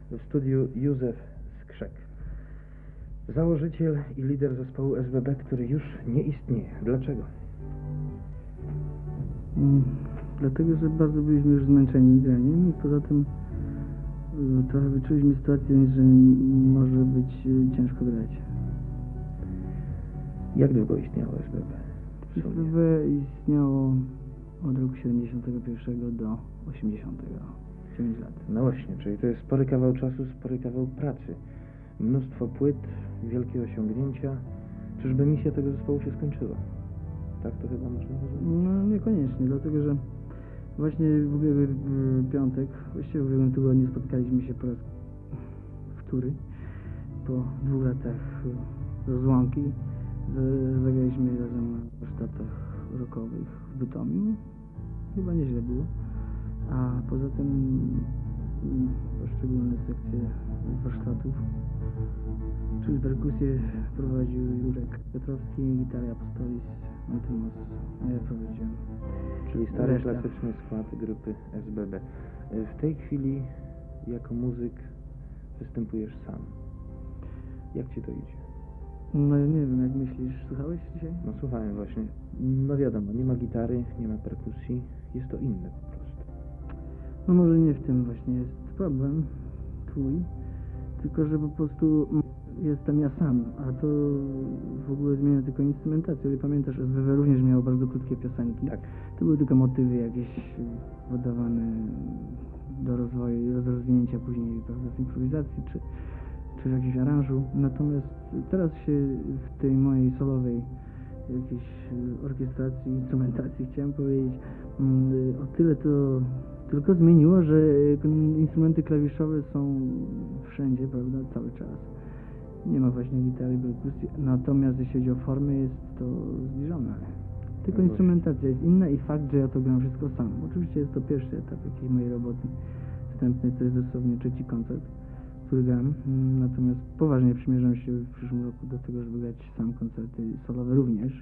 w studiu Józef Skrzek, założyciel i lider zespołu SBB, który już nie istnieje. Dlaczego? Dlatego, że bardzo byliśmy już zmęczeni graniem i poza tym trochę wyczuliśmy sytuację, że może być ciężko grać. Jak długo istniało SBB? SBB istniało od roku 71 do 80. 9 lat. No właśnie, czyli to jest spory kawał czasu, spory kawał pracy. Mnóstwo płyt, wielkie osiągnięcia. Czyżby misja tego zespołu się skończyła? Tak to chyba można rozumieć? No niekoniecznie, dlatego że właśnie w ubiegły piątek, właściwie w ubiegłym tygodniu spotkaliśmy się po raz wtóry. Po 2 latach rozłąki zagraliśmy razem na warsztatach rockowych w Bytomiu. Chyba nieźle było. A poza tym poszczególne sekcje warsztatów, czyli perkusję prowadził Jurek Piotrowski, gitarę Apostolis, Antymus, a ja prowadziłem. Czyli stary, reszta. klasyczny skład grupy SBB. W tej chwili jako muzyk występujesz sam. Jak ci to idzie? No ja nie wiem, jak myślisz, słuchałeś dzisiaj? No słuchałem właśnie. No wiadomo, nie ma gitary, nie ma perkusji. Jest to inne po prostu. No może nie w tym właśnie jest problem twój, tylko że po prostu jestem ja sam, a to w ogóle zmienia tylko instrumentację. Ale pamiętasz, SWW również miało bardzo krótkie piosenki. Tak. To były tylko motywy jakieś podawane do rozwoju, do rozwinięcia później, prawda, z improwizacji czy jakiegoś aranżu. Natomiast teraz się w tej mojej solowej jakiejś orkiestracji, instrumentacji, chciałem powiedzieć, o tyle to tylko zmieniło, że instrumenty klawiszowe są wszędzie, prawda, cały czas. Nie ma właśnie gitary, perkusji, natomiast jeśli chodzi o formę, jest to zbliżone. Tylko No instrumentacja jest inna i fakt, że ja to gram wszystko sam. Oczywiście jest to pierwszy etap jakiejś mojej roboty wstępnej, to jest dosłownie 3. koncert, który gram. Natomiast poważnie przymierzam się w przyszłym roku do tego, żeby grać sam koncerty solowe również.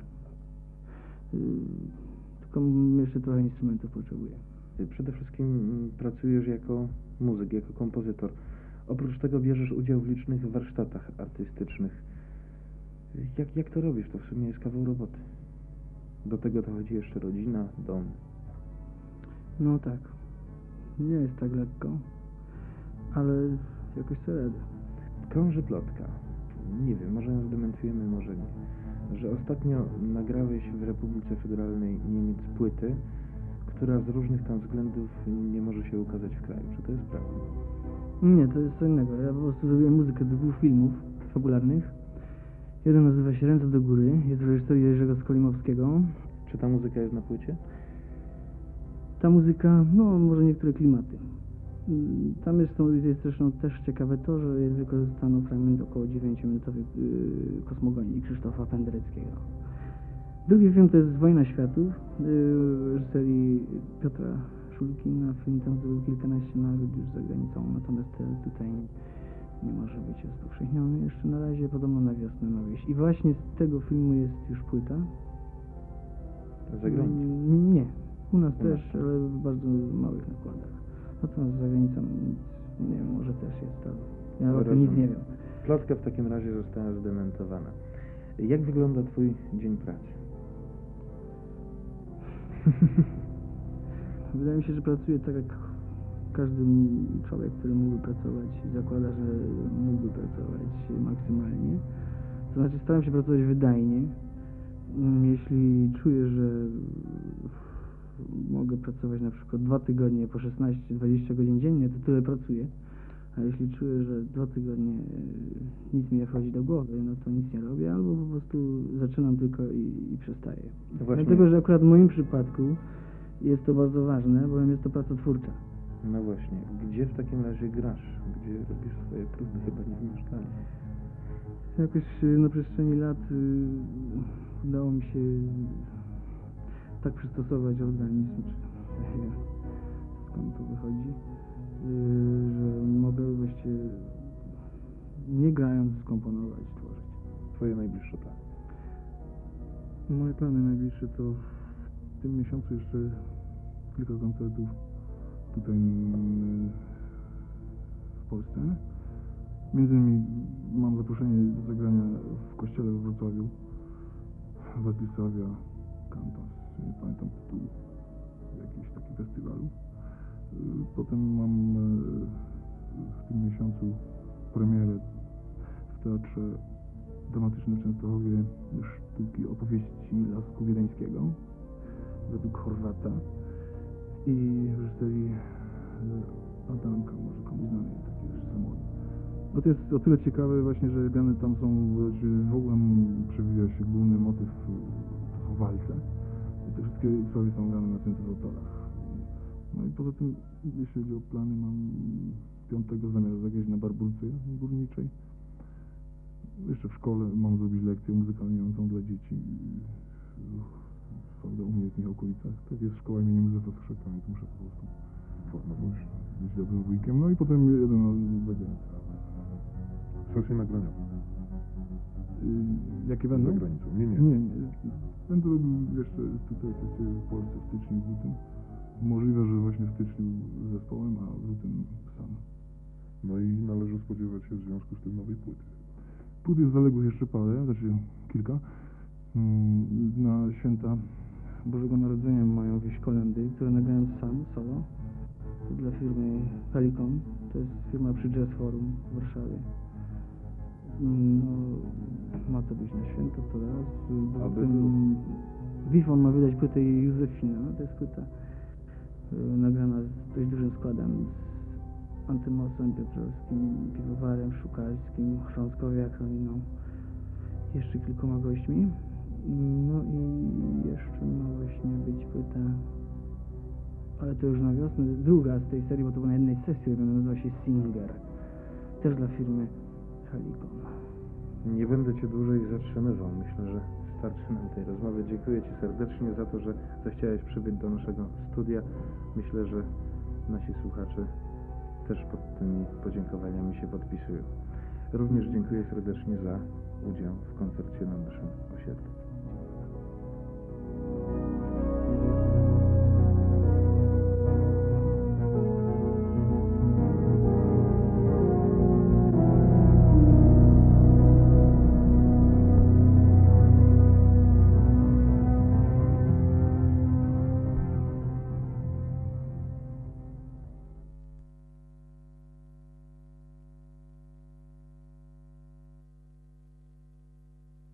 Tylko jeszcze trochę instrumentów potrzebuję. Ty przede wszystkim pracujesz jako muzyk, jako kompozytor. Oprócz tego bierzesz udział w licznych warsztatach artystycznych. Jak to robisz? To w sumie jest kawał roboty. Do tego dochodzi jeszcze rodzina, dom. No tak. Nie jest tak lekko, ale jakoś sobie radę. Krąży plotka. Nie wiem, może ją zdementujemy, może nie. Że ostatnio nagrałeś w Republice Federalnej Niemiec płyty, która z różnych tam względów nie może się ukazać w kraju. Czy to jest prawda? Nie, to jest co innego. Ja po prostu zrobiłem muzykę do 2 filmów fabularnych. Jeden nazywa się Ręce do góry, jest w reżyserii Jerzego Skolimowskiego. Czy ta muzyka jest na płycie? Ta muzyka, no może niektóre klimaty. Tam jest zresztą też ciekawe to, że jest wykorzystano fragment około 9-minutowej kosmogonii Krzysztofa Pendereckiego. Drugi film to jest Wojna Światów, w reżyserii Piotra Szulkina. Film ten zrobił kilkanaście nagród już za granicą, natomiast tutaj nie może być rozpowszechniony jeszcze na razie, podobno na wiosnę ma wyjść. I właśnie z tego filmu jest już płyta. Za granicą? Nie, u nas też, ale w bardzo małych nakładach. Natomiast za granicą nie wiem, może też jest to. Ja o tym nic nie wiem. Plotka w takim razie została zdementowana. Jak wygląda twój dzień pracy? Wydaje mi się, że pracuję tak jak każdy człowiek, który mógłby pracować i zakłada, że mógłby pracować maksymalnie. To znaczy staram się pracować wydajnie. Jeśli czuję, że mogę pracować na przykład 2 tygodnie po 16-20 godzin dziennie, to tyle pracuję. A jeśli czuję, że 2 tygodnie nic mi nie wchodzi do głowy, no to nic nie robię, albo po prostu zaczynam tylko i przestaję. Właśnie. Dlatego, że akurat w moim przypadku jest to bardzo ważne, bowiem jest to praca twórcza. No właśnie. Gdzie w takim razie grasz? Gdzie robisz swoje próby? Chyba nie w mieszkaniu. Jakoś na przestrzeni lat udało mi się tak przystosować organizm, czy nie wiem, skąd to wychodzi, że mogę właściwie nie grając skomponować, tworzyć. Twoje najbliższe plany? Moje plany najbliższe to w tym miesiącu jeszcze kilka koncertów tutaj w Polsce. Między innymi mam zaproszenie do zagrania w kościele w Wrocławiu, Władysławia Cantas, nie pamiętam tytułu, jakiś taki festiwalu. Potem mam w tym miesiącu premierę w Teatrze Dramatycznym w Częstochowie sztuki opowieści Lasku Wiedeńskiego według Chorwata i w reżyserii Adamka, może komuś znany, taki reżyser młody. No to jest o tyle ciekawe właśnie, że grane tam są, w ogóle przewija się główny motyw, to są walce i te wszystkie historie są grane na syntezatorach. No i poza tym, jeśli chodzi o plany, mam 5 zamiar zagrać na barburce górniczej. Jeszcze w szkole mam zrobić lekcję muzykalniającą dla dzieci, prawda, u mnie w tych okolicach. Tak jest szkoła imienia Józefa Skrzyka, więc muszę po prostu formować, być dobrym wujkiem. No i potem jeden zagranicy. Sesje nagraniowe. Jakie będą? Za granicą. Nie. Nie. Będę robił jeszcze tutaj sesję w Polsce w styczniu, w lutym. Możliwe, że właśnie w styczniu z zespołem, a w lutym sam. No i należy spodziewać się w związku z tym nowej płyty. Płyt jest zaległych jeszcze parę, znaczy kilka. Na święta Bożego Narodzenia mają jakieś kolendy, które nagrałem sam, solo. To dla firmy Helicon. To jest firma przy Jazz Forum w Warszawie. No, ma to być na święta to raz. Poza tym Wifon ma wydać płytę Józefina. To jest płyta nagrana z dość dużym składem z Antymosem Piotrowskim, Piwowarem Szukalskim, Chrząskowiaką i jeszcze kilkoma gośćmi. No i jeszcze ma właśnie być płyta, ale to już na wiosnę, druga z tej serii, bo to była na jednej sesji, robiona, nazywa się Singer, też dla firmy Helicon. Nie będę Cię dłużej zatrzymywał. Myślę, że starczy nam tej rozmowy. Dziękuję Ci serdecznie za to, że zechciałeś przybyć do naszego studia. Myślę, że nasi słuchacze też pod tymi podziękowaniami się podpisują. Również dziękuję serdecznie za udział w koncercie na naszym osiedlu.